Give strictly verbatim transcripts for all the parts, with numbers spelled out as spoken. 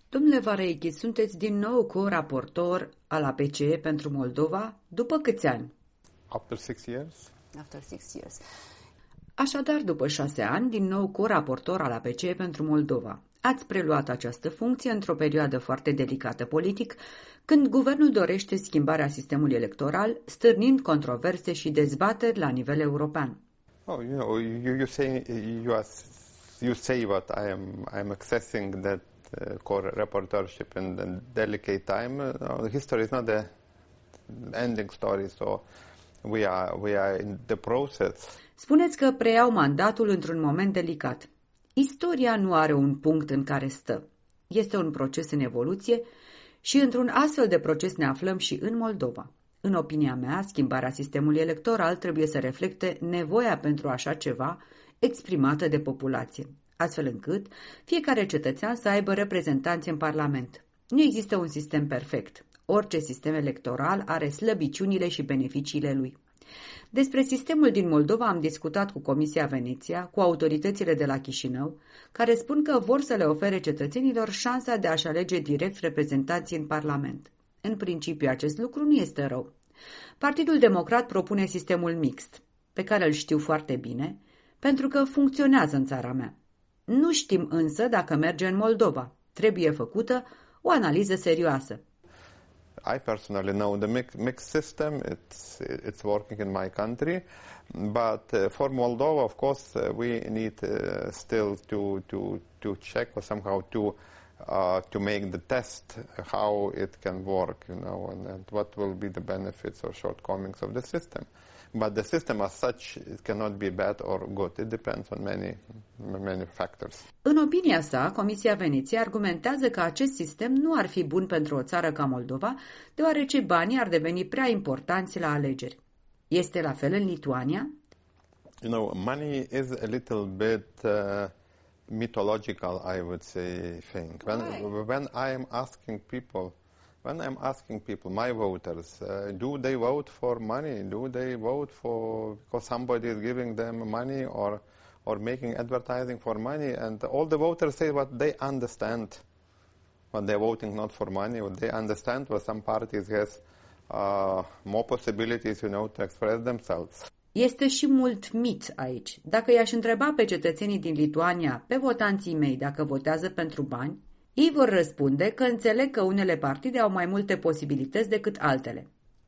Domnule Vareiki, sunteți din nou co-raportor al A P C E pentru Moldova după câți ani? After six years. After six years. Așadar, după șase ani, din nou co-raportor al A P C E pentru Moldova. Ați preluat această funcție într-o perioadă foarte delicată politic, când guvernul dorește schimbarea sistemului electoral, stârnind controverse și dezbateri la nivel european. Oh, you know, you, you say you are, you say what I am I am accessing that uh, co-reportership in a delicate time. Uh, the history is not the ending story, so we are we are in the process. Spuneți că preiau mandatul într-un moment delicat. Istoria nu are un punct în care stă. Este un proces în evoluție și într-un astfel de proces ne aflăm și în Moldova. În opinia mea, schimbarea sistemului electoral trebuie să reflecte nevoia pentru așa ceva exprimată de populație, astfel încât fiecare cetățean să aibă reprezentanți în Parlament. Nu există un sistem perfect. Orice sistem electoral are slăbiciunile și beneficiile lui. Despre sistemul din Moldova am discutat cu Comisia Veneția, cu autoritățile de la Chișinău, care spun că vor să le ofere cetățenilor șansa de a-și alege direct reprezentanții în Parlament. În principiu, acest lucru nu este rău. Partidul Democrat propune sistemul mixt, pe care îl știu foarte bine, pentru că funcționează în țara mea. Nu știm însă dacă merge în Moldova. Trebuie făcută o analiză serioasă. I personally know the mix, mixed system. It's it's working in my country, but uh, for Moldova, of course, uh, we need uh, still to to to check or somehow to uh, to make the test how it can work, you know, and, and what will be the benefits or shortcomings of the system. But the system as such, it cannot be bad or good. It depends on many, many factors. În opinia sa, Comisia Veneției argumentează că acest sistem nu ar fi bun pentru o țară ca Moldova, deoarece banii ar deveni prea importanți la alegeri. Este la fel în Lituania? You know, money is a little bit uh, mythological, I would say, thing. When, when I am asking people, When I'm asking people, my voters, uh, do they vote for money? Do they vote for because somebody is giving them money or or making advertising for money? And all the voters say what they understand when they're voting not for money. What they understand what some parties has uh, more possibilities, you know, to express themselves. Este și mult mit aici. Dacă i-aș întreba pe cetățenii din Lituania, pe votanții mei, dacă votează pentru bani, ei vor răspunde că înțeleg că unele partide au mai multe posibilități decât altele.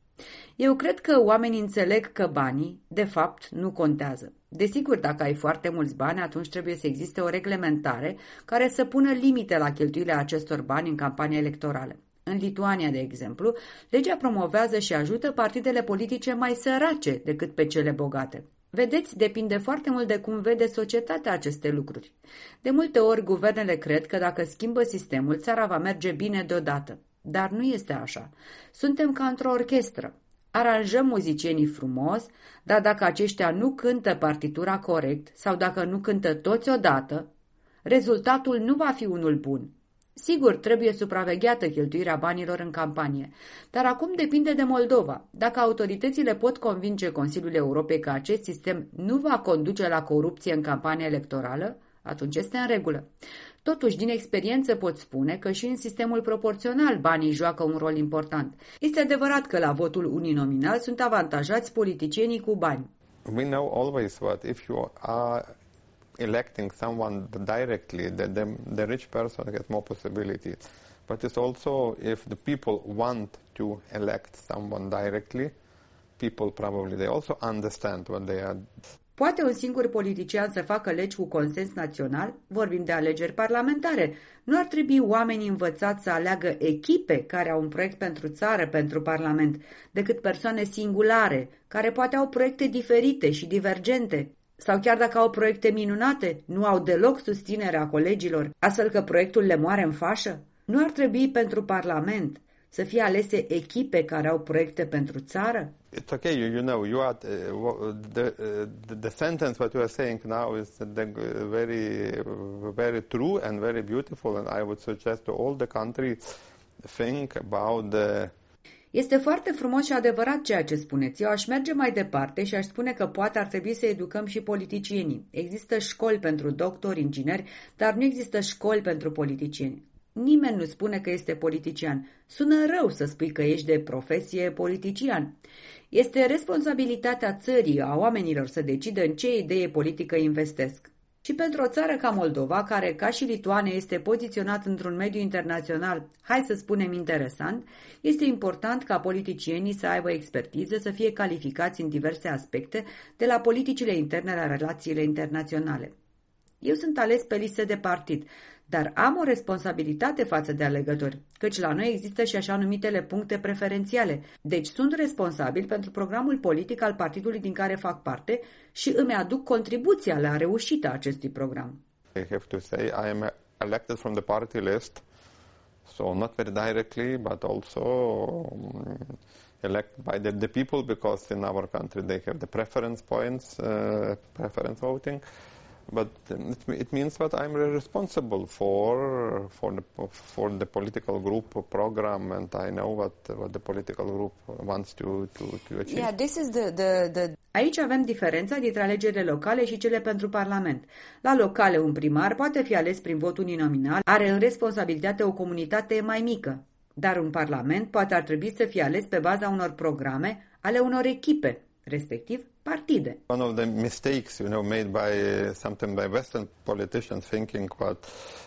Eu cred că oamenii înțeleg că banii, de fapt, nu contează. Desigur, dacă ai foarte mulți bani, atunci trebuie să existe o reglementare care să pună limite la cheltuielile acestor bani în campania electorală. În Lituania, de exemplu, legea promovează și ajută partidele politice mai sărace decât pe cele bogate. Vedeți, depinde foarte mult de cum vede societatea aceste lucruri. De multe ori, guvernele cred că dacă schimbă sistemul, țara va merge bine deodată. Dar nu este așa. Suntem ca într-o orchestră. Aranjăm muzicienii frumos, dar dacă aceștia nu cântă partitura corect sau dacă nu cântă toți odată, rezultatul nu va fi unul bun. Sigur, trebuie supravegheată cheltuirea banilor în campanie, dar acum depinde de Moldova. Dacă autoritățile pot convinge Consiliul Europei că acest sistem nu va conduce la corupție în campania electorală, atunci este în regulă. Totuși, din experiență pot spune că și în sistemul proporțional banii joacă un rol important. Este adevărat că la votul uninominal sunt avantajați politicienii cu bani. We know always what if you are electing someone directly, the, the, the rich person gets more possibilities. But it's also if the people want to elect someone directly, people probably they also understand what they are. Poate un singur politician să facă legi cu consens național? Vorbim de alegeri parlamentare. Nu ar trebui oamenii învățați să aleagă echipe care au un proiect pentru țară, pentru parlament, decât persoane singulare, care poate au proiecte diferite și divergente? Sau chiar dacă au proiecte minunate, nu au deloc susținerea colegilor, astfel că proiectul le moare în fașă? Nu ar trebui pentru Parlament să fie alese echipe care au proiecte pentru țară? It's okay, you, you know, you are uh, the, uh, the the sentence what you are saying now is the, uh, very very true and very beautiful, and I would suggest to all the countries think about the. Este foarte frumos și adevărat ceea ce spuneți. Eu aș merge mai departe și aș spune că poate ar trebui să educăm și politicienii. Există școli pentru doctori, ingineri, dar nu există școli pentru politicieni. Nimeni nu spune că este politician. Sună rău să spui că ești de profesie politician. Este responsabilitatea țării, a oamenilor, să decidă în ce idee politică investesc. Și pentru o țară ca Moldova, care, ca și Lituania, este poziționat într-un mediu internațional, hai să spunem interesant, este important ca politicienii să aibă expertiză, să fie calificați în diverse aspecte, de la politicile interne la relațiile internaționale. Eu sunt ales pe liste de partid, dar am o responsabilitate față de alegători, căci la noi există și așa numitele puncte preferențiale, deci sunt responsabil pentru programul politic al partidului din care fac parte și îmi aduc contribuția la reușita acestui program. I have to say I am elected from the party list, so not very directly, but also elected by the, the people, because in our country they have the preference points, uh, preference voting. But it, it means that I'm responsible for for the for the political group program, and I know what what the political group wants to to, to achieve. Yeah, this is the the the. Aici avem diferența dintre alegerile locale și cele pentru Parlament. La locale, un primar poate fi ales prin vot uninominal, are în responsabilitate o comunitate mai mică, dar un Parlament poate ar trebui să fie ales pe baza unor programe ale unor echipe, respectiv partide. One of the mistakes, you know, made by uh, sometimes by Western politicians thinking that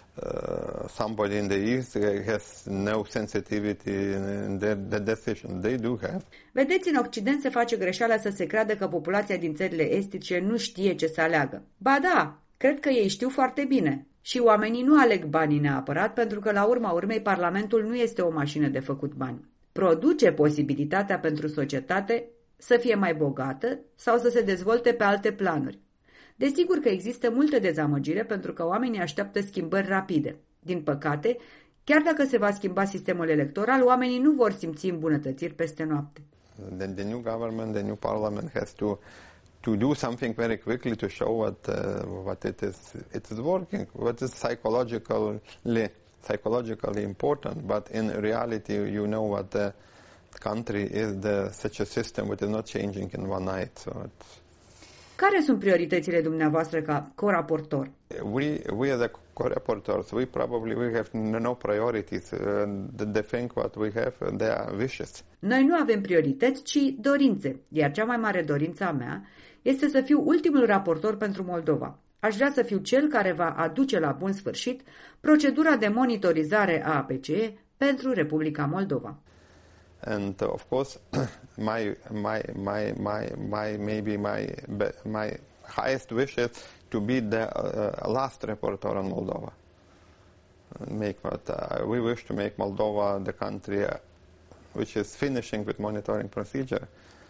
uh, somebody in the East has no sensitivity in their, their decision. They do have. Vedeți, în Occident se face greșeala să se creadă că populația din țările estice nu știe ce să aleagă. Ba da, cred că ei știu foarte bine. Și oamenii nu aleg banii neapărat, pentru că la urma urmei Parlamentul nu este o mașină de făcut bani. Produce posibilitatea pentru societate să fie mai bogată sau să se dezvolte pe alte planuri. Desigur că există multă dezamăgire pentru că oamenii așteaptă schimbări rapide. Din păcate, chiar dacă se va schimba sistemul electoral, oamenii nu vor simți îmbunătățiri peste noapte. The, the new government, the new parliament has to to do something very quickly to show what uh, what it is it is working, what is psychologically psychologically important, but in reality you know what the country is the such a system which is not changing in one night. So it's Care sunt prioritățile dumneavoastră ca co-raportor? We we as a co-rapporteurs, we probably we have no priorities. Uh, the, the thing what we have, uh, they are wishes. Noi nu avem priorități, ci dorințe, iar cea mai mare dorință a mea este să fiu ultimul raportor pentru Moldova. Aș vrea să fiu cel care va aduce la bun sfârșit procedura de monitorizare a A P C E pentru Republica Moldova. And uh, of course, my my my my my maybe my my highest wish is to be the uh, last reporter on Moldova. Make what uh, we wish to make Moldova the country uh, which is finishing with monitoring procedure,